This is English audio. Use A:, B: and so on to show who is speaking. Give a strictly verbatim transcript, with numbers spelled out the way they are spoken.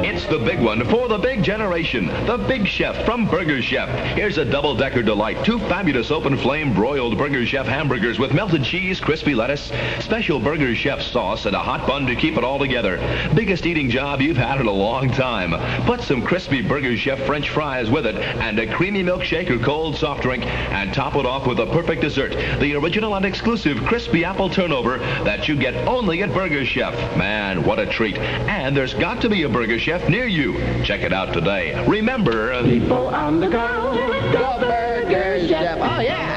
A: It's the big one for the big generation. The Big Chef from Burger Chef. Here's a double-decker delight. Two fabulous open-flame broiled Burger Chef hamburgers with melted cheese, crispy lettuce, special Burger Chef sauce, and a hot bun to keep it all together. Biggest eating job you've had in a long time. Put some crispy Burger Chef French fries with it and a creamy milkshake or cold soft drink, and top it off with a perfect dessert. The original and exclusive crispy apple turnover that you get only at Burger Chef. Man, what a treat. And there's got to be a Burger Chef near you. Check it out today. Remember,
B: People on the go, go Burger Chef. Oh, yeah.